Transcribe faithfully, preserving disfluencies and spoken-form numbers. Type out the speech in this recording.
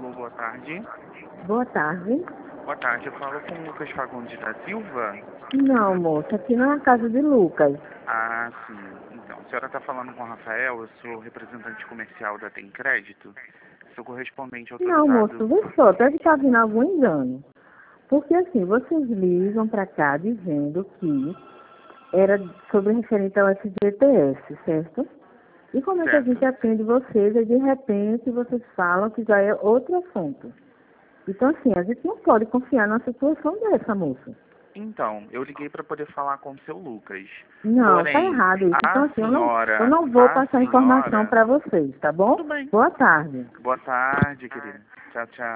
Alô, boa tarde. Boa tarde. Boa tarde, eu falo com o Lucas Fagundes da Silva. Não, moça, aqui não é a casa de Lucas. Ah, sim. Então, a senhora está falando com o Rafael, eu sou representante comercial da Tem Crédito. Sou correspondente Não, autorizado. moço, vê só, deve estar vindo algum engano. Porque assim, vocês ligam pra cá dizendo que era sobre referente ao F G T S, certo? E como é que a Certo. gente atende vocês e de repente vocês falam que já é outro assunto? Então assim, a gente não pode confiar numa situação dessa, moça. Então, eu liguei para poder falar com o seu Lucas. Não, tá Porém, errado isso. Então a assim, eu não, eu senhora, não vou a passar informação senhora... pra vocês, tá bom? Tudo bem. Boa tarde. Boa tarde, querida. Tchau, tchau.